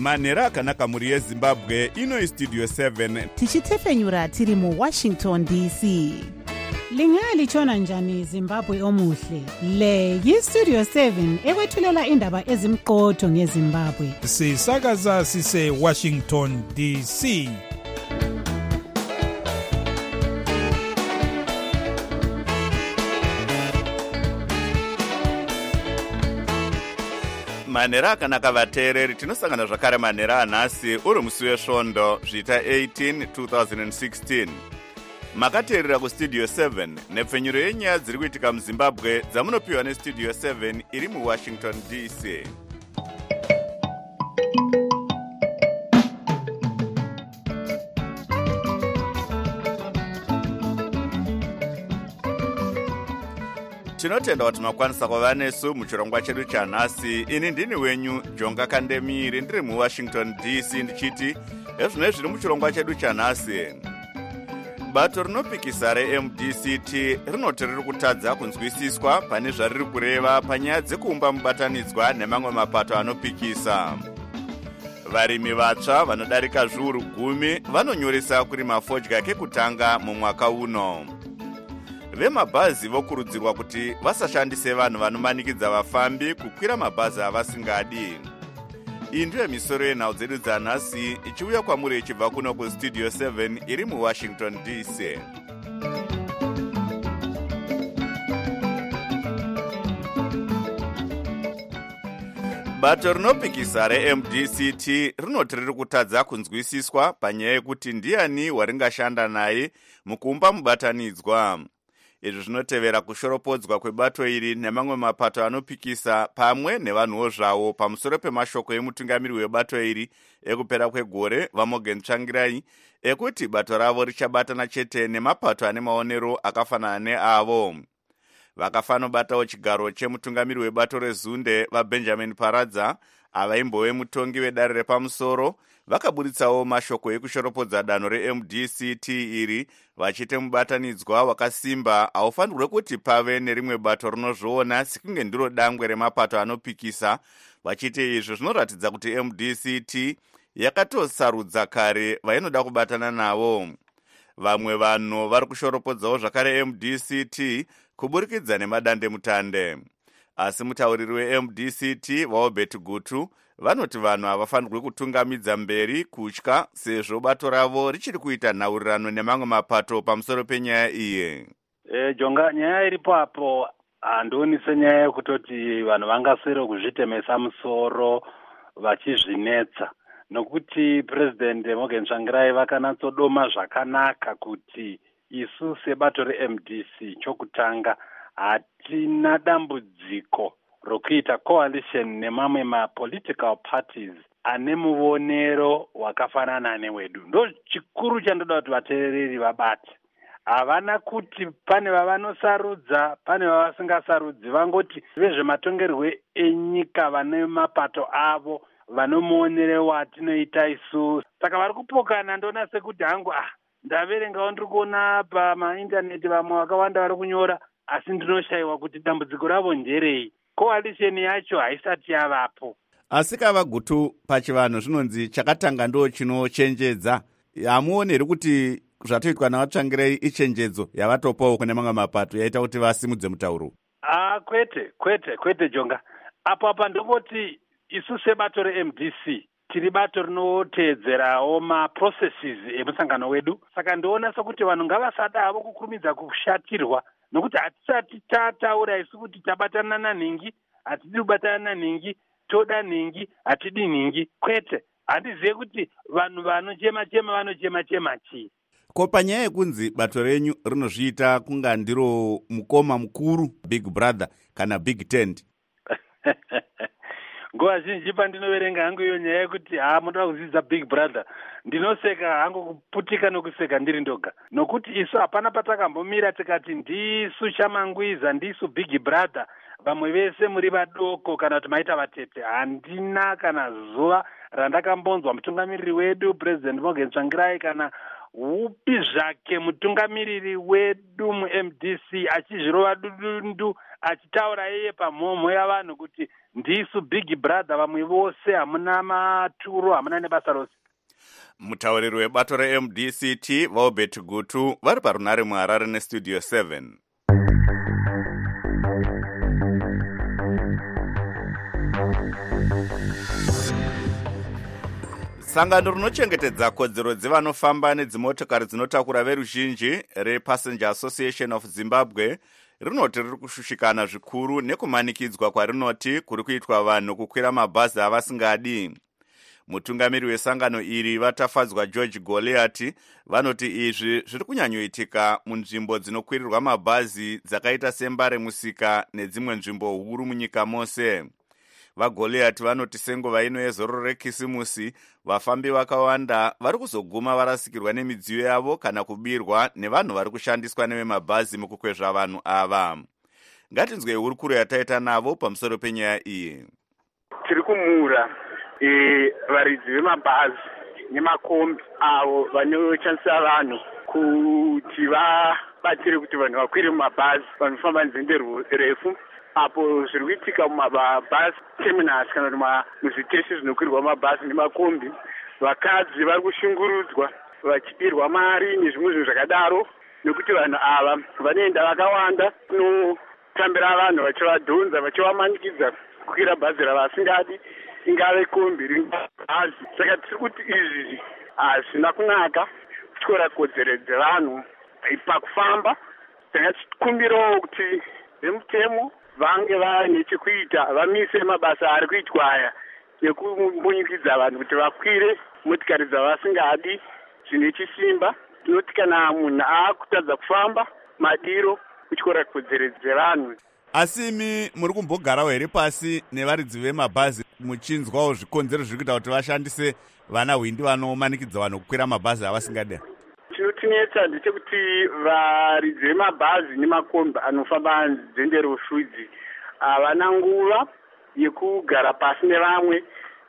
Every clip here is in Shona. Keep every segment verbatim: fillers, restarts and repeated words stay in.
manhero akanaka mhuri yezimbabwe. Ino Studio seven tichitefenyura tiri mu Washington D C. Lingalitshona njani Zimbabwe omuhle? Le yi-Studio seven ekwethulela indaba ezimqotho ngeZimbabwe. Sisakaza sise Washington D C. manhero akanaka vateereri, tinosangana zvakare manhero anhasi uri musi wesvondo zvita eighteen twenty sixteen. Makateerera kustudio seven nepfenyuro yenyaya dziri kuitika muZimbabwe dzamunopiwa nestudio seven iri muWashington D C. Tinotenda kuti makwanisa kuva nesu muchirongwa chedu chanhasi. Ini ndini wenyu Jonga Kandemiri, ndiri muWashington D C ndichiti ezvinoi zviri muchirongwa chedu chanhasi. Bato rinopikisa reM D C T rinoti riri kutadza kunzwisiswa pane zvariri kureva panyaya dzekuumba mubatanidzwa nemamwe mapato anopikisa. Varimi vatsva vanodarika zviuru gumi vanonyoresa kurima fodya kekutanga mumwaka uno. Vemabhazi vokurudzirwa kuti vasashandise vanhu vanomanikidza vafambi kukwira mabhazi avasingadi. Iyi ndiyo misoro yenhau dzedu dzanhasi ichiuya kwamuri ichibva kuno kustudio seven iri muWashington D C. Bato rinopikisa reM D C T rinoti riri kutadza kunzwisiswa panyaya yekuti ndiani waringashanda naye mukuumba mubatanidzwa. Izvi zvinotevera kushoropodzwa kwebato iri nemamwe mapato anopikisa pamwe nevanhuwo zvavo pamusoro pemashoko emutungamiri webato iri ekupera kwegore vaMorgan Tsvangirai ekuti bato ravo richabatana chete nemapato ane maonero akafanana neavo. Vakafanobatawo chigaro chemutungamiri webato rezunde vaBenjamin Paradza avaimbove mutongi wedare repamusoro vakaburitsawo mashoko ekushoropodza danho reM D C T iri vachiti mubatanidzwa wakasimba haufanirwe kuti pave nerimwe bato rinozviona sekunge ndiro dangwe remapato anopikisa, vachiti izvi zvinoratidza kuti M D C T yakatosarudza kare vainoda kubatana navo. Vamwe vanhu vari kushoropodzawo zvakare M D C T kuburikidza nemadandemutande. Asi mutauriri weM D C T vaObert Gutu vanoti vanhu havafanirwi kutungamidza mberi kutya sezvo bato ravo richiri kuita nhaurirano nemamwe mapato pamusoro penyaya iyi. E, Jonga, nyaya iripo apo handioni senyaya yekutoti vanhu vangaswere kuzvitemesa musoro vachizvinetsa, nokuti President Morgan Tsvangirai vakanatsodoma zvakanaka kuti isu sebato reM D C chokutanga hatina dambudziko rokuita coalition nemamwe ma-political parties ane muonero wakafanana newedu. Ndo chikuru chandoda kuti vateereri vabate. Havana kuti pane vavanosarudza, pane vavasingasarudzi, vangoti vezvematongerwo enyika vane mapato avo vanomuonero watinoita isu. Saka vari kupokana, ndona sekuti hangu ah ndaverengawo ndiri kuona pamaindaneti vamwe vakawanda vari kunyora, asi ndinoshayiwa kuti dambudziko ravo nderei. Coalition yacho haisati yavapo. Asi kava Gutu pachivanhu zvinonzi chakatanga ndo chinochenjedza. Hamuoni here kuti zvatoitwa navaTsvangirai ichenjedzo yavatopawo kune mamwe mapato yaita kuti vasimudze mutauro? Ah, kwete, kwete, kwete Jonga. Apo apa ndongoti isu sebato reM D C tiri bato rinoteedzerawo maprocesses emusangano wedu. Saka ndoona sokuti vanhu ngavasada havo kukurumidza kushatirwa, nokuti hatisati tataura isu kuti tabatana nanhingi, hatidi kubatana nanhingi, toda nhingi, hatidi nhingi. Kwete, handizive kuti vanhu vanochema-chema vanochema-chema chii. Ko panyaya yekunzi bato renyu rinozviita kunga ndiro mukoma mukuru, Big Brother kana Big Tent. Nguva zhinji pandinoverenga hangu iyo nyaya yekuti haa munoda kudzidza Big Brother, ndinoseka hangu kuputika nokuseka ndiri ndoga, nokuti isu hapana patakambomira tikati ndisu Shamangwiza, ndisu Big Brother, vamwe vese muri vadoko kana kuti maita vatete. Handina kana zuva randakambonzwa mutungamiriri wedu President Morgan Tsvangirai kana upi zvake mutungamiriri wedu mu-M D C achizvirova dudundu achitaura iye pamhomho yavanhu kuti ndisu big brother, vamwe vose hamuna maturo, hamuna nebasa rose. Mutauriri webato re-M D C T Vaubert Gutu vari parunare muHarare nestudio seven. Sangano rinochengetedza kodzero dzevanofamba nedzimotokari dzinotakura veruzhinji rePassenger Association of Zimbabwe rinoti riri kushushikana zvikuru nekumanikidzwa kwarinoti kuri kuitwa vanhu kukwira mabhazi avasingadi. Mutungamiri wesangano iri vatafadzwa George Goliath vanoti izvi zviri kunyanyoitika munzvimbo dzinokwirirwa mabhazi dzakaita sembare musika nedzimwe nzvimbo huru munyika mose. VaGoliath vanoti senguva ino yezororo rekisimusi vafambi vakawanda vari kuzoguma varasikirwa nemidziyo yavo kana kubirwa nevanhu vari kushandiswa nevemabhazi mukukwezva vanhu ava. Ngatinzwei hurukuro yataita navo pamusoro penyaya iyi. Tiri kumura varidzi vemabhazi nemakombi avo vanoshandisa vanhu kuti vabatsire kuti vanhu vakwire mumabhazi vanofamba nzendo refu. Apo zviri kuitika mumabhazi terminals kana kuti muzviteshi zvinokwirirwa mabhazi nemakombi, vakadzi vari kushungurudzwa vachibirwa mari nezvimwe zvinhu zvakadaro, nekuti vanhu ava vanoenda vakawanda kunotambira vanhu vachivadhonza vachivamanikidza kukwira bhazi ravasingadi, ingave kombi ringave bhazi. Saka tiri kuti izvi hazvina kunaka kutyora kodzero dzevanhu pakufamba. Takachikumbirawo kuti vemutemo vange vaine chekuita, vamise mabasa ari kuitwa aya ekumbonyikidza vanhu kuti vakwire motikari dzavasingadi zvine chisimba. Tinoti kana munhu aakutadza kufamba madiro kutyora kodzero dzevanhu. Asi imi muri kumbogarawo here pasi nevaridzi vemabhazi muchinzwawo zvikonzero zviri kuita kuti vashandise vana hwindi vanomanikidza vanhu kukwira mabhazi avasingadi? Chinotinetsa ndechekuti varidzi vemabhazi nemakombi anofamba nzendo rufudzi havana nguva yekugara pasi nevamwe.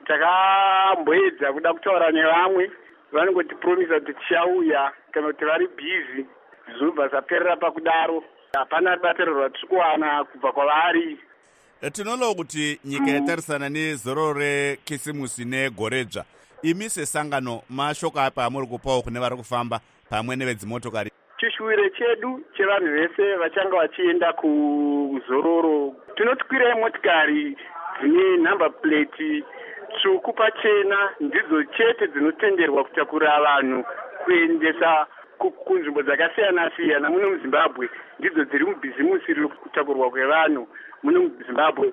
Takamboedza kuda kutaura nevamwe, vanongotipromisa kuti tichauya kana kuti vari bhizi, zvinobva zvaperera pakudaro. Hapana batiriro ratiri kuwana kubva kwavari. Tinoona kuti nyika yatarisana nezororo rekisimusi negoredzva, imi sesangano mashoko apa amuri kupawo kune vari kufamba pamwe nevedzimotokari? Chishuwiro chedu chevanhu vese vachanga vachienda kuzororo, tinotkwira motikari dzine number plate tsvuku pachena ndidzo chete dzinotenderwa kutakura vanhu kuendesa kunzvimbo dzakasiyana siyana muno muZimbabwe. Ndidzo dziri mubhizimusi riri kutakurwa kwevanhu muno muZimbabwe.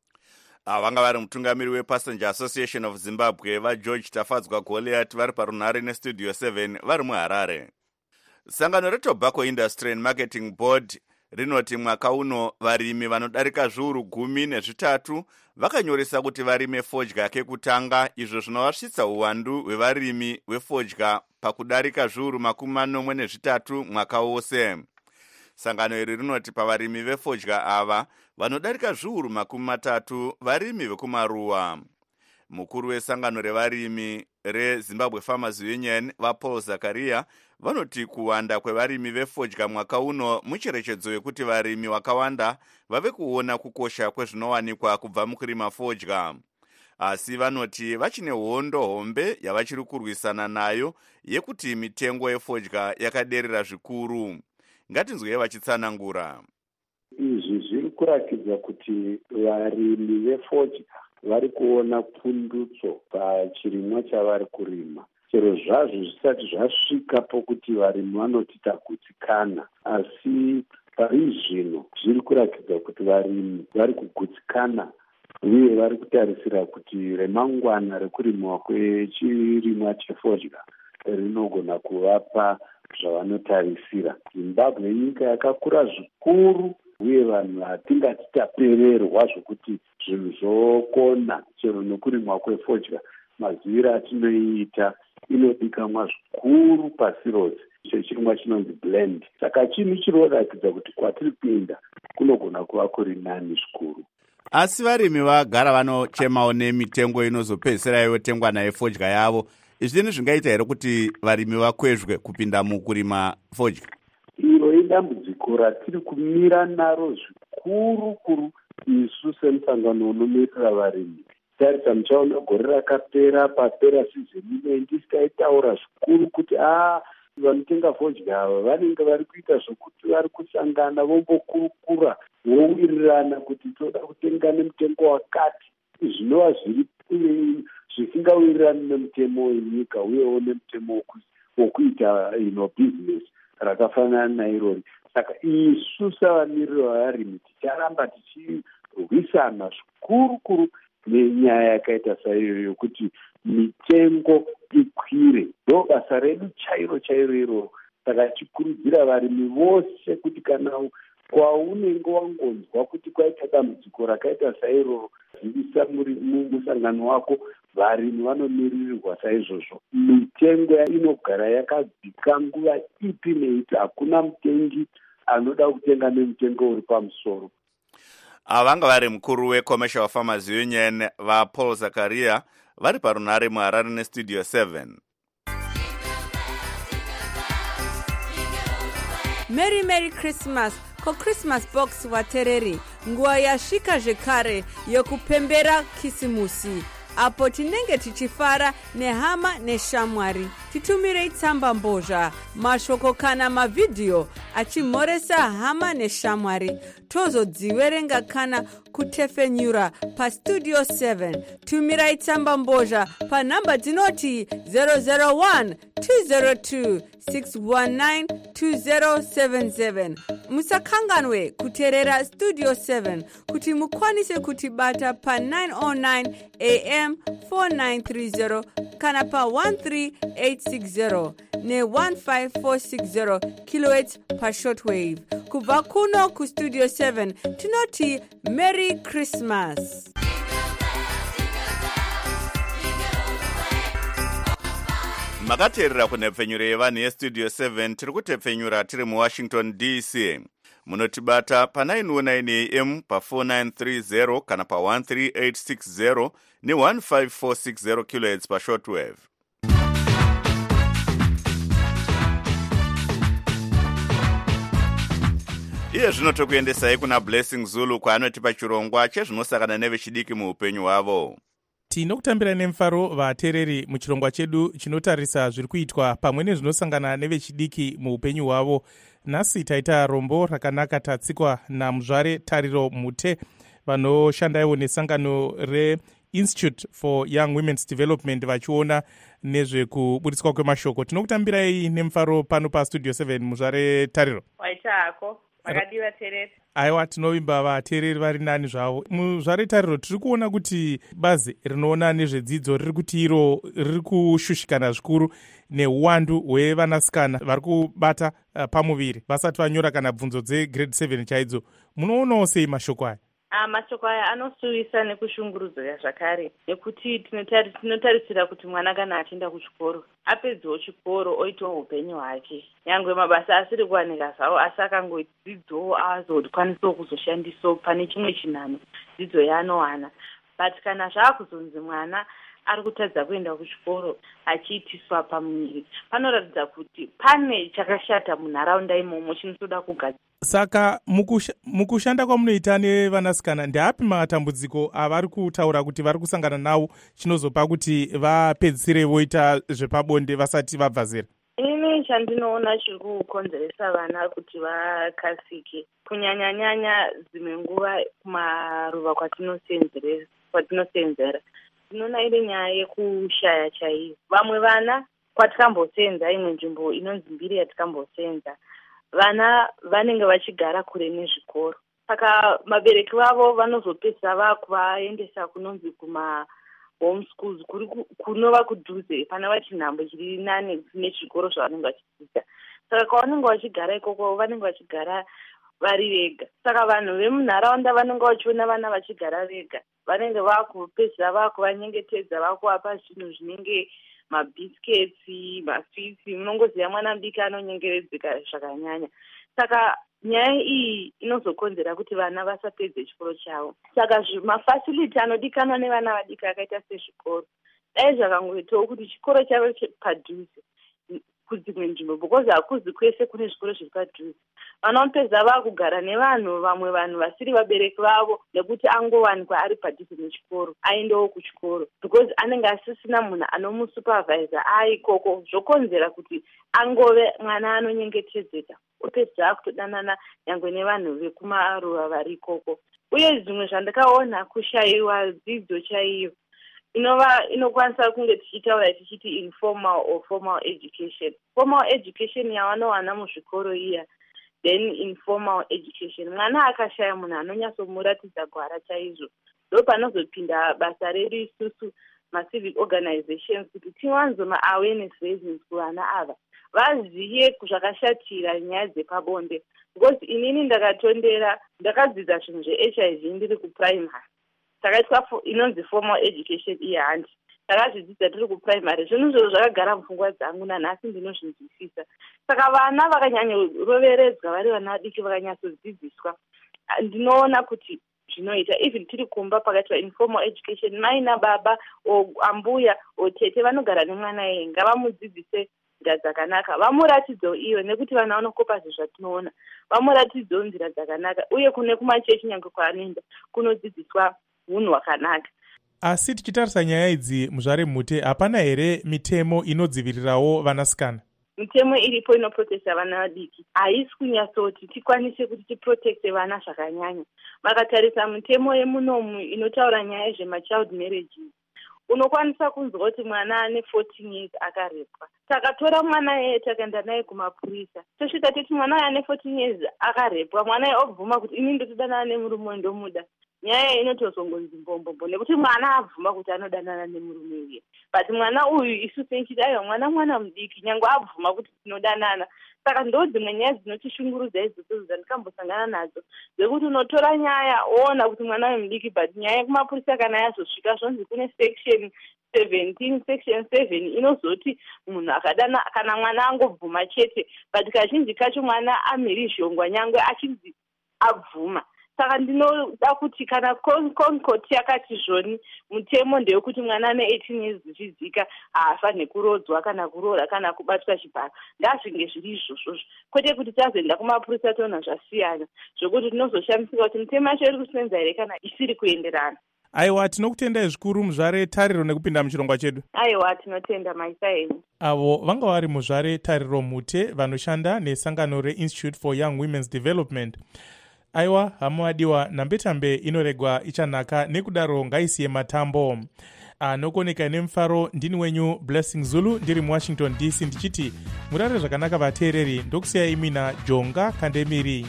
Vanga vari mutungamiri wePassenger Association of Zimbabwe vaGeorge Tafadzwa Goliath vari parunare nestudio seven vari muHarare. Sangano reTobacco Industry and Marketing Board rinoti mwaka uno varimi vanodarika zviuru gumi nezvitatu vakanyoresa kuti varime fodya kekutanga, izvo zvinovasvitsa uwandu hwevarimi vefodya pakudarika zviuru makumi manomwe nezvitatu mwaka wose. Sangano iri rinoti pavarimi vefodya ava vanodarika zviuru makumi matatu varimi vekumaruwa. Mukuru wesangano revarimi reZimbabwe Farmers Union vaPaul Zakaria vanoti kuwanda kwevarimi vefodya mwaka uno mucherechedzo yekuti varimi vakawanda vave kuona kukosha kwezvinowanikwa kubva mukurima fodya. Asi vanoti vachine hondo hombe yavachiri kurwisana nayo yekuti mitengo yefodya yakaderera zvikuru. Ngatinzwei vachitsanangura. Izvi zviri kurakidza kuti varimi vefodya vari kuona pundutso pachirimwa chavari kurima. Chero zvazvo zvisati zvasvika pokuti varimi vanoti tagutsikana, asi pari zvino zviri kurakidza kuti varimi vari kugutsikana uye vari kutarisira kuti remangwana rekurimwa kwechirimwa chefodya rinogona kuvapa zvavanotarisira. Zimbabwe nyika yakakura zvikuru uye vanhu hatingati tapererwa zvokuti zvinhu zvokona chero nekurimwa kwefodya. Maziviro atinoiita inodikanwa zvikuru pasi rose. Icho chirimwa chinonzi blend. Saka chinhu chinoratidza kuti kwatiri kuenda kunogona kuva kuri nani zvikuru. Asi varimi vagara vanochemawo nemitengo inozopedzisira yotengwa nayo fodya yavo zvinhu zvingaita here kuti varimi vakwezvwe kupinda mukurima fodya? iro idambudziko ratiri kumira naro zvikuru kuru isu semusangano unomirira varimi. Tarisa muchaona gore rakapera papera sizini ino ndisitaitaura zvikuru kuti a vanotenga fodya ava vanenge vari kuita zvokuti vari kusangana vombokurukura vowirirana kuti toda kutenga nemutengo wakati, zvinova zviri zvisingawirirani nemutemo wenyika uyewo nemutemo wokuita ino business rakafanana nairori. Saka isu savamiriri vavarimi ticharamba tichirwisana zvikuru kuru nenyaya yakaita saiyo yokuti mitengo ikwire. Ndo basa redu chairo chairo iro. Saka tichikurudzira varimi vose kuti kana kwaunenge wangonzwa kuti kwaita dambudziko rakaita sairo, zivisa musangano wako. Varimi vanomirirwa saizvozvo. Mitengo inogara yakadzika nguva ipi neiti, hakuna mutengi anoda kutenga nemutengo uri pamusoro. Avanga vari mukuru weCommercial Farmers Union vaPaul Zakaria vari parunare muHarare neStudio seven. Merry Merry Christmas ko Christmas box watereri, nguva yasvika zvekare yokupembera kisimusi. Apo tinenge tichifara nehama neshamwari. Titumirei tsamba mbozha, mashoko kana mavideo achimhoresa hama neshamwari. Tozodziverenga kana kutefenyura pa Studio seven. Tumirai tsamba mbozha pa namba dzinoti zero zero one two zero two six one nine two zero seven seven. Musakanganwe kuterera Studio seven kuti mukwanise kutibata pa nine oh nine A M four nine three zero kana pa one three eight six zero ne one five four six zero kilohertz pa shortwave. Kubva kuno ku Studio seven tinoti Merry Christmas. Makateerera kunepfenyuro yevanhu yeStudio seven tiri kutepfenyura tiri muWashington D C. Munotibata pa nine oh nine A M pa four nine three zero kana pa one three eight six zero ne one five four six zero kilohertz pa shortwave. Iye zvino tokuendesai kuna Blessing Zulu kwaanotipa chirongwa chezvinosakana nevechidiki muupenyu hwavo. Tinokutambira nemufaro vateereri muchirongwa chedu chinotarisa zviri kuitwa pamwe nezvinosangana nevechidiki muupenyu hwavo. Nhasi taita rombo rakanaka tatsikwa naMuzvare Tariro Mute vanoshandaiwo nesangano reInstitute for Young Women's Development vachiona nezvekuburitswa kwemashoko. Tinokutambirai nemufaro pano paStudio seven. Muzvare Tariro. Waitako makadiwa tereri. Aiwa, tinovimba vateereri vari nani zvavo. Muzvare Tariro, tiri kuona kuti bazi rinoona nezvedzidzo riri kuti iro riri kushushikana zvikuru neuwandu hwevanasikana vari kubata uh, pamuviri vasati vanyora kana bvunzo dzegrade seven chaidzo. Munoonawo sei mashoko aya? Ah, mashoko aya anosuvisa nekushungurudzwa zvakare, nekuti tinotarisira kuti mwana kana achienda kuchikoro apedzawo chikoro oitawo upenyu hwake, nyangwe mabasa asiri kuwanika zvawo, asi akangoita dzidzo azokwanisawo kuzoshandisawo pane chimwe chinhano dzidzo yaanowana. But kana zvaakuzonzi mwana ari kutadza kuenda kuchikoro achiitiswa pamuviri, panoratidza kuti pane chakashata munharaunda imomo chinotoda kugadzirwa. Saka mukusha, mukushanda kwamunoita nevanasikana ndeapi matambudziko avari kutaura kuti vari kusangana nawo chinozopa kuti vapedzisire voita zvepabonde vasati vabva zera? Ini chandinoona chiri kukonzeresa vana kuti vakasike kunyanya-nyanya dzimwe nguva kumaruva kwatinosenzera kwatinosenzera tinoona iri nyaya yekushaya chaiyo. Vamwe vana kwatikambosenza, imwe nzvimbo inonzi mbiri yatikambosenza, vana vanenge vachigara kure nezvikoro, saka mabereki vavo vanozopedzisa vakuvaendesa kunonzi kuma home schools kuri kunova kudhuze pana vachinhambo chiri nane nechikoro zvavanenge vachidzidza. Saka kwavanenge vachigara ikoko vanenge vachigara vari vega, saka vanhu vemunharaunda vanenge vachiona vana vachigara vega, vanenge vakupedzisa vakuvanyengetedza vakuvapa zvinhu zvinenge mabhisiketsi, maswitsi. Munongoziva mwana mudiki anonyengeredzeka zvakanyanya. Saka nyaya iyi inozokonzera kuti vana vasapedze chikoro chavo. Saka mafasiliti anodikanwa nevana vadiki akaita sezvikoro dai zvakangoitawo kuti chikoro chavo padhuze kudzimwe nzvimbo, because hakuzi kwese kune zvikoro zviri padhuze. Vana vanopedza vaakugara nevanhu, vamwe vanhu vasiri vabereki vavo, nekuti angowanikwa ari padhuze nechikoro aendewo kuchikoro, because anenge asisina munhu anomusupervisa aikoko, zvokonzera kuti angove mwana anonyengetedzeka, opedza akutodanana nyangwe nevanhu vekumaruva vari ikoko. Uye zvimwe zvandakaona kushayiwa dzidzo chaiyo inova inokwanisa kunge tichitaura tichiti informal or formal education. Formal education yavanowana muzvikoro iya, then informal education. Mwana akashaya munhu anonyatsomuratidza gwara chaizvo, ndo panozopinda basa redu isusu macivic organizations kuti tiwanzoma awareness raising kuvana ava vaziye zvakashatira nyaya dzepabonde. Because inini ndakatondera ndakadzidza zvinhu zve-H I V ndiri kuprimary, takaitwa inonzi formal education iya handi, takazvidzidza tiri kuprimary. Zvinhu izvozvo zvakagara mupfungwa dzangu, nanhasi ndinozvinzwisisa. Saka vana vakanyanyoroveredzwa vari vana vadiki, vakanyatsodzidziswa, ndinoona kuti zvinoita even tiri kumba pakaitwa informal education, mai nababa o ambuya o tete vanogara nemwana yeye ngavamudzidzise nzira dzakanaka, vamuratidzewo iyo, nekuti vana vanokopa zvinhu zvatinoona, vamuratidzewo nzira dzakanaka, uye kune kumachechi nyangwe kwaanoenda kunodzidziswa unhu hwakanaka. Asi tichitarisa nyaya idzi, muzvare Mhute, hapana here mitemo inodzivirirawo vanasikana? Mitemo iripo inoprotecta vana vadiki, haisi kunyatsoti tikwanise kuti tiprotecte vana zvakanyanya. Vakatarisa mitemo yemunomu inotaura nyaya zvemachild marriages, unokwanisa kunzwa kuti mwana ane fourteen years akarepwa, takatora mwana yeye takaenda naye kumapurisa, tosvika titi mwana ane fourteen years akarepwa, mwana yeye obvuma kuti ini ndotodanana nemurume ndomuda, nyaya inotozongonzi mbombombo, nekuti mwana abvuma kuti anodanana nemurume uye. But mwana uyu isu senchiti aiwa mwana mwana mudiki, nyangwe abvuma kuti tinodanana. Saka ndo dzimwe nyaya dzinotishungurudza idzodzo dzandikambosangana nadzo, dzekuti unotora nyaya woona kuti mwana wemudiki, but nyaya yekumapurisa kana yazosvika zvonzi kune section seventeen, section seven inozoti munhu akadana kana mwana angobvuma chete, but kazhinji kacho mwana amhirizhongwa nyangwe achinzi abvuma. Saka ndinoda kuti kana Concord yakati zvoni mutemo ndeyekuti mwana ane eighteen years zvichizika haafaniri kurodzwa kana kuroora kana kubatwa chibharo, ngazvinge zviri izvozvo, kwete kuti tazoenda kumapurisa toona zvasiyana zvokuti tinozoshamisika kuti mitemo yacho iri kusenza here kana isiri kuenderana. Aiwa, tinokutendai zvikuru muzvare Tariro nekupinda muchirongwa chedu. Aiwa, tinotenda maisa enyu. Avo vanga vari muzvare Tariro Mhute vanoshanda nesangano reInstitute for Young Women's Development. Aiwa, hama wadiwa, nambetambe inoregwa ichanaka, nekudaro ngaisiye matambo. Anokoneka nemufaro, ndini wenyu Blessing Zulu, ndiri muWashington D C ndichiti murare zvakanaka vateereri, ndokusiya imi naJonga Kandemiri.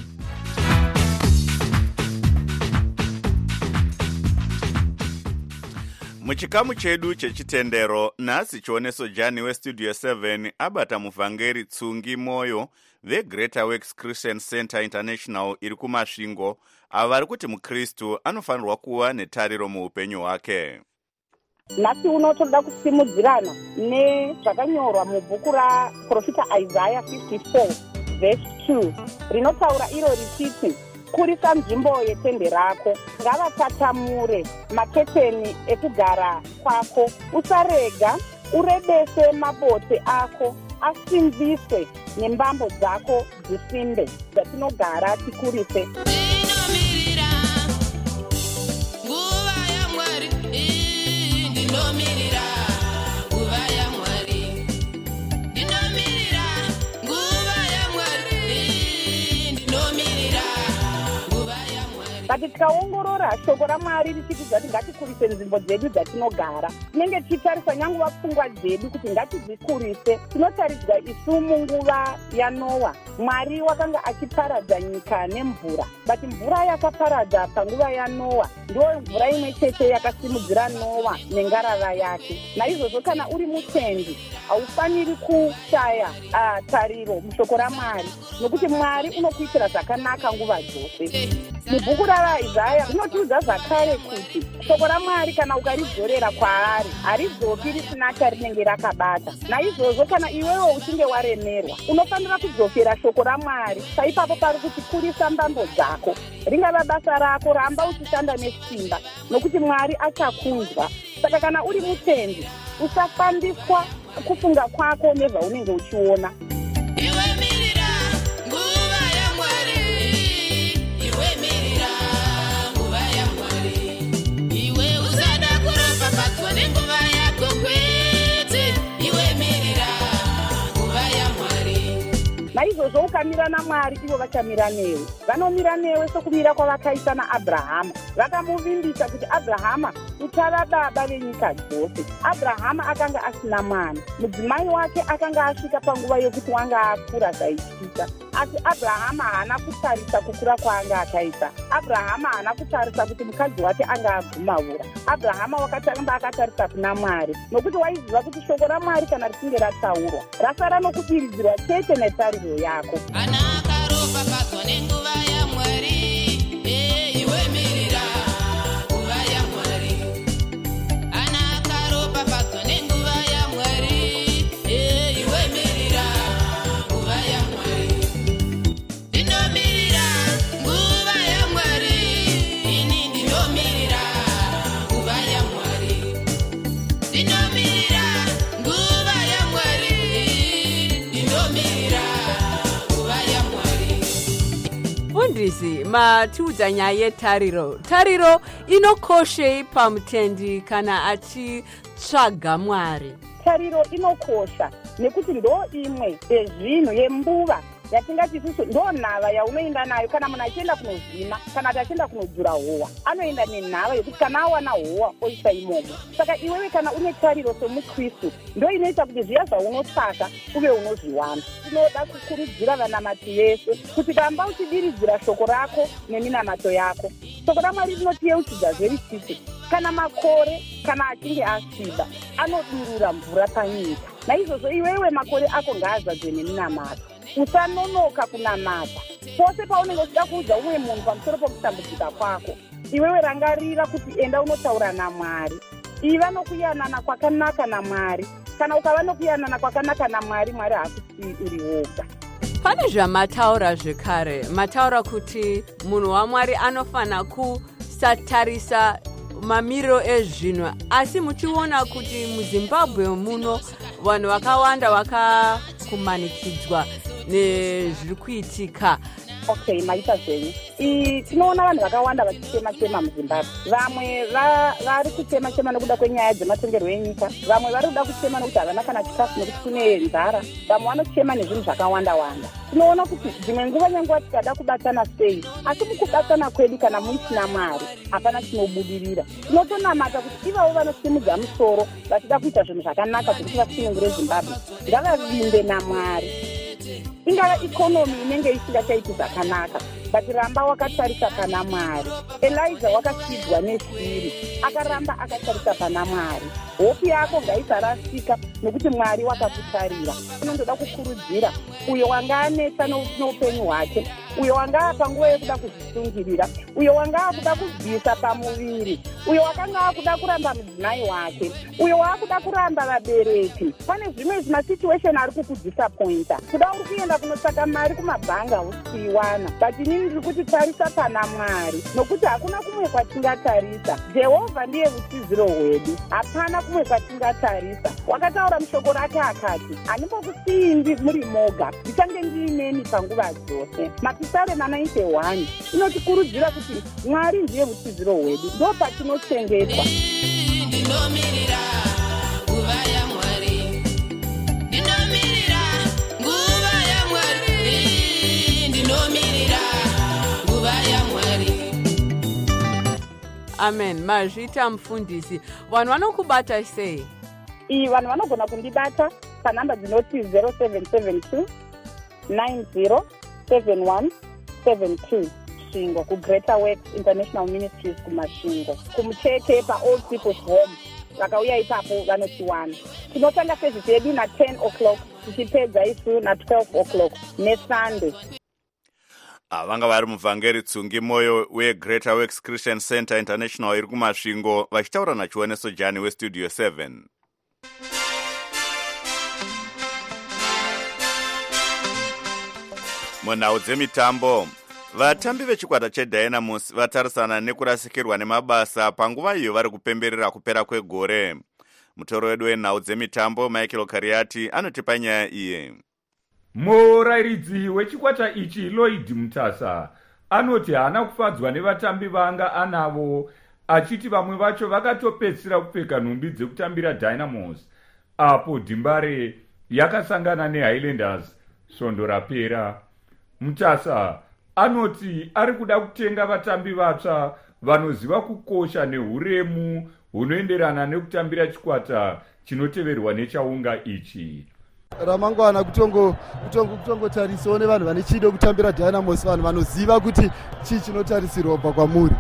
Muchikamu chedu chechitendero, nhasi chioneso Jani weStudio seven abata muvhangeri Tsungi Moyo veGreater Works Christian Center International iri kumasvingo, ava vari kuti mukristu anofanirwa kuva netariro muupenyu hwake. Nhasi uno toda kusimudzirana nezvakanyorwa mubhuku raprofita Isaiah fifty-four verse two rinotaura iro richiti, kurisa nzvimbo yetende rako, ngavatatamure maketeni ekugara kwako, usarega urebese mabote ako, asimbiswe nembambo dzako dzisimbe, dzatinogara tikurise. Ndinomirira nguva yaMwari, ndinomirira nguva yaMwari, ndinomirira nguva yaMwari, ndinomirira nguva yaMwari. Kati tikaongorora shoko raMwari richiti kuti ngatikurise nzvimbo dzedu dzatinogara, tinenge tichitarisa nyangwe vapfungwa dzedu kuti ngatidzikurise. Tinotaridzwa isu munguva yaNoa, Mwari wakanga achiparadza nyika nemvura, but mvura yakaparadza panguva yaNoa ndiyo mvura imwe chete yakasimudzira Noa nengarava yake. Naizvozvo kana uri mutendi haufaniri kushaya uh, tariro mushoko raMwari, nokuti Mwari unokuitira zvakanaka nguva dzose. Mubhuku raIsaiah rinotiudza zvakare kuti shoko raMwari kana ukaridzorera kwaari haridzoki risina charinenge rakabata. Naizvozvo kana iwewo uchinge waremerwa, unofanira kudzokera shoko raMwari. Paipapo pari kuti kurisa mbambo dzako, ringava basa rako, ramba uchishanda nesimba, nokuti Mwari achakunzwa. Saka kana uri mutendi, usafambiswa kufunga kwako nezvaunenge uchiona. Iwe mirira nguva yaMwari, iwe mirira nguva yaMwari, iwe usada kuropafadzwa nenguva yako kwete, iwe mirira nguva yaMwari. Naizvozvo ukamira naMwari, ivo vachamira newe. Vanomira newe sokumira kwavakaita naAbhurahama. Vakamuvimbisa kuti Abhurahama uchava baba venyika dzose. Abhurahama akanga asina mwana. Mudzimai wake akanga asvika panguva yokuti wanga akura zvaityisa. Asi Abhurahama haana kutarisa kukura kwaanga akaita. Abhurahama haana kutarisa kuti mukadzi wake anga agumavura. Abhurahama wakatanga akatarisa kuna Mwari, nokuti waiziva kuti shoko raMwari kana richinge rataurwa rasara nokudiridzirwa chete netariro yako. Ana akaropafadzwa nenguva yaMwari, eh, iwe mirira nguva yaMwari. Ana akaropafadzwa nenguva yaMwari, eh, iwe mirira nguva yaMwari. Ndinomirira nguva yaMwari, ini ndinomirira nguva yaMwari. Ndinomirira nguva yaMwari, ndinomirira nguva yaMwari. Mufundisi, matiudza nyaya yetariro. Tariro inokoshei pamutendi kana achitsvaga Mwari? Tariro inokosha nekuti ndo imwe yezvinhu yembuva yatingati isusu ndo nhava yaunoenda nayo kana munhu achienda kunozvima kana kuti achienda kunodzura howa, anoenda nenhava yekuti kana awana howa oisa imomo. Saka iwewe kana une tariro somukristu, ndo inoita kuti zviya zvaunotsvaka uve unozviwana. Tinoda kukurudzira vanamati vese kuti ramba uchidiridzira shoko rako neminamato yako. Shoko raMwari rinotiyeuchidza zverisisi kana makore kana achinge asviba anodurura mvura panyika. Naizvozvo iwewe makore ako ngaazadzwe neminamato. Usanonoka kunamata. Pose paunenge uchida kuudza umwe munhu pamusoro pokutambudzika kwako, iwewe rangarira kuti enda unotaura naMwari. Iva nokuyanana kwakanaka naMwari. Kana ukava nokuyanana kwakanaka naMwari, Mwari haakusiyi uri woga. Pane zvamataura zvekare, mataura kuti munhu waMwari anofana kusatarisa mamiriro ezvinhu, asi muchiona kuti muZimbabwe muno vanhu vakawanda vakakumanikidzwa nezviri kuitika. Okay, maita zvenyu. Tinoona vanhu vakawanda vachitema-tema muZimbabwe. Vamwe vari kutema-tema nokuda kwenyaya dzematongerwo enyika. Vamwe vari kuda kutema nokuti havana kana chikafu nokuti kune nzara. Vamwe vanotema nezvinhu zvakawanda-wanda. Tinoona kuti dzimwe nguva nyanguva tikada kubatana sei, asi mukubatana kwedu kana muisina Mwari hapana chinobudirira. Tinotonamata kuti ivavo vanosimudza musoro vachida kuita zvinhu zvakanaka zvokuti vasunungure Zimbabwe ngavavimbe naMwari. Ingava ikonomi inenge isingachaiti zvakanaka, but ramba wakatarisa pana Mwari. Elijah wakasidzwa neshiri, akaramba akatarisa pana Mwari. Hope yako ngaisarasika nokuti Mwari wakakutarira. Unondoda kukurudzira uyo wanga anetsa noupenyu hwake, uyo wanga panguva yekuda kuzvisungirira, uyo wanga akuda kubvisa pamuviri, uyo wakanga akuda kuramba mudzimai wake, uyo waakuda kuramba vabereki. Pane zvimwe zvimasituation ari kukudisappointa. Kuda uri kuenda kunotsvaka mari kumabhanga usikuiwana, but inini ndiri kuti tarisa pana Mwari, nokuti hakuna kumwe kwatingatarisa. Jehovha ndiye utiziro hwedu, hapana kumwe kwatingatarisa. Wakataura mushoko rake akati, handimbokusiyindi muri moga, ndichange ndiinemi panguva dzose. Mapisarema ninety-one inotikurudzira kuti Mwari ndiye utiziro hwedu, ndo patinochengetwa. Ndinomirira nguva yaMwari, ndinomirira nguva yaMwari, ndinomirira nguva yaMwari. Amen. Mazvita mufundisi, vanhu vanokubata sei? Iyi vanhu vanogona kundibata panhamba dzinoti zero seven seven two nine zero seven one seven two. Shingo kuGreater Works International Ministries kumashingo, kumucheke paOld People's Home vakauya ipapo vanotiwana. Tinotanga service yedu na ten o'clock tichipedza isu na twelve o'clock neSunday. Vanga vari muvhangeri Tsungi Moyo weGreater Works Christian Center International iri kumasvingo vachitaura nachiwaneso Jani weStudio seven. Munhau dzemitambo, vatambi vechikwata cheDynamos vatarisana nekurasikirwa nemabasa panguva iyo vari kupemberera kupera kwegore. mutoro wedu wenhau dzemitambo Michael Kariati anotipa nyaya iye. Murairidzi wechikwata ichi Lloyd Mutasa anoti haana kufadzwa nevatambi vanga anavo, achiti vamwe vacho vakatopedzisira kupfeka nhumbi dzekutambira Dynamos apo Dimbare yakasangana neHighlanders svondo rapera. Mutasa anoti ari kuda kutenga vatambi vatsva vanoziva kukosha nehuremu hunoenderana nekutambira chikwata chinoteverwa nechaunga ichi. Ramangwana kutongo kutongo kutongotarisawo nevanhu vane chido kutambira Dynamos, vanhu vanoziva kuti chii chinotarisirwa kubva kwamuri.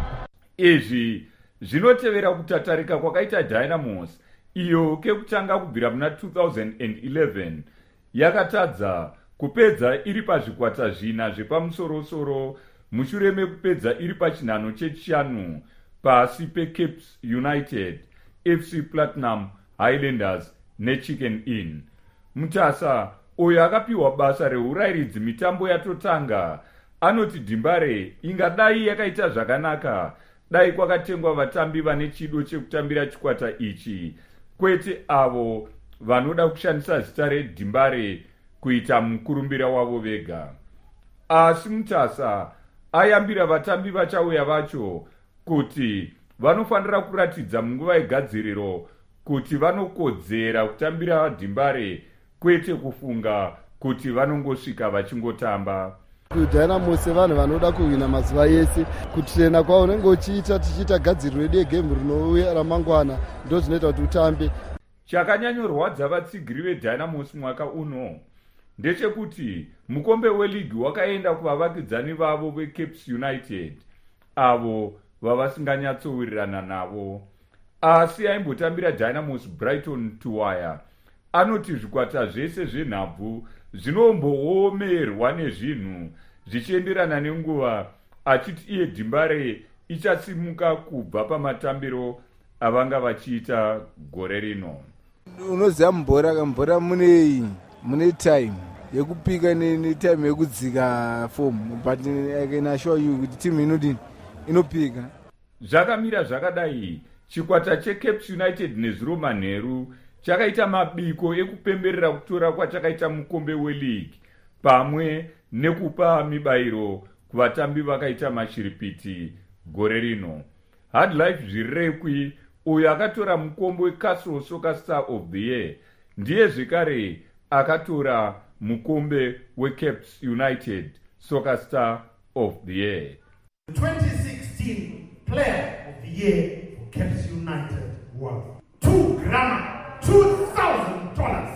Izvi zvinotevera kutatarika kwakaita Dynamos iyo kekutanga kubvira muna two thousand eleven yakatadza kupedza iri pazvikwata zvina zvepamusorosoro mushure mekupedza iri pachinhano chechishanu pasi peCapes United, F C Platinum, Highlanders neChicken Inn. Mutasa uyo akapiwa basa reurairidzi mitambo yatotanga anoti Dimbare ingadai yakaita zvakanaka dai kwakatengwa vatambi vane chido chekutambira chikwata ichi, kwete avo vanoda kushandisa zita reDimbare kuita mukurumbira wavo vega. Asi Mutasa ayambira vatambi vachauya vacho kuti vanofanira kuratidza munguva yegadziriro kuti vanokodzera kutambira Dimbare, kwete kufunga kuti vanongosvika vachingotamba. Dynamos vanhu vanoda kuwina mazuva yese, kutrena kwavo unenge uchiita tichiita gadziriro yedu yegemu rinouya ramangwana ndo zvinoita kuti utambe. Chakanyanyorwadza vatsigiri veDynamos mwaka uno ndechekuti mukombe weligi wakaenda kuvavakidzani vavo veCapes United, avo vavasinganyatsowirirana navo. Asi aimbotambira Dynamos Brighton Tuwaya anoti zvikwata zvese zvenhabvu zvinomboomerwa nezvinhu zvichienderana nenguva, achiti iye Dimbare ichasimuka kubva pamatambiro avanga vachiita gore rino. Unoziva mbora mbora mune mune time yekupika netime yekudzika form, but I can assure you kuti team inodini inopika. Zvakamira zvakadai, chikwata cheCapes United nezviroma nheru chakaita mabiko ekupemberera kutora kwachakaita mukombe weligi pamwe nekupa mibayiro kuvatambi vakaita mashiripiti gore rino. Hardlife Zvirekwi uyo akatora mukombe weCastle Soccer Star of the Year ndiye zvekare akatora mukombe weCapes United Soccer Star of the Year. twenty sixteen Player of the Year for Capes United was two grand two thousand dollars.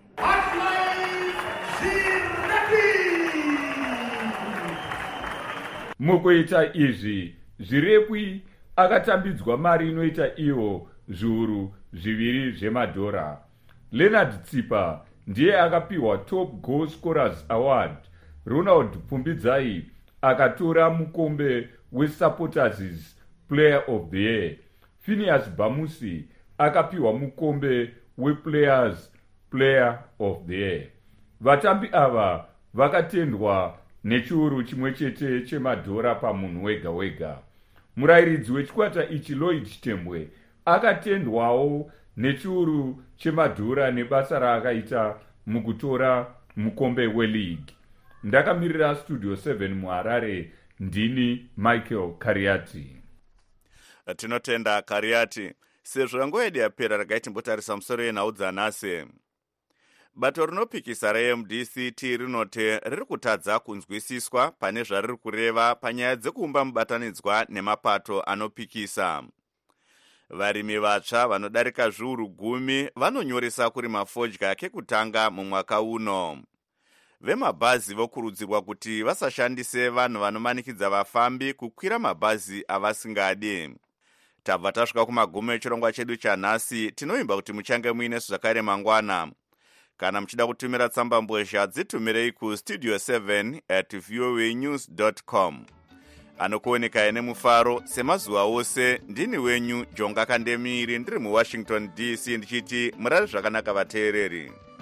Mukuita izvi, Zvirekwi akatambidzwa mari inoita iwo zviuru zviviri zvemadhora. Leonard Tsipa ndiye akapiwa Top Goal Scorers Award. Ronald Pumbidzai akatora mukombe weSupporters Player of the Year. Phineas Bamusi akapiwa mukombe wePlayers Player of the Year. Vatambi ava vakatendwa nechiuru chimwe chete chemadhora pamunhu wega wega. Murairidzi wechikwata ichi Lloyd Chitembwe akatendwawo nechiuru chemadhora nebasa raakaita mukutora mukombe weligi. Ndakamirira Studio seven muHarare, ndini Michael Kariati. Tinotenda Kariati. Sezvo nguva yedu yapera regai timbotarisa musoro yenhau dzanhasi. Bato rinopikisa reM D C T rinoti riri kutadza kunzwisiswa pane zvariri kureva panyaya dzekuumba mubatanidzwa nemapato anopikisa. Varimi vatsva vanodarika zviuru gumi vanonyoresa kurima fodya kekutanga mumwaka uno. Vemabhazi vokurudzirwa kuti vasashandise vanhu vanomanikidza vafambi kukwira mabhazi avasingadi. Tabva tasvika kumagumo echirongwa chedu chanhasi. Tinoimba kuti muchange muine zvakare mangwana. Kana muchida kutumira tsamba mbozha dzitumirei ku studio seven at voa news dot com. Anokuoneka ene mufaro semazuva ose. Ndini wenyu Jonga Kandemiri ndiri muWashington D C ndichiti murari zvakanaka vateereri.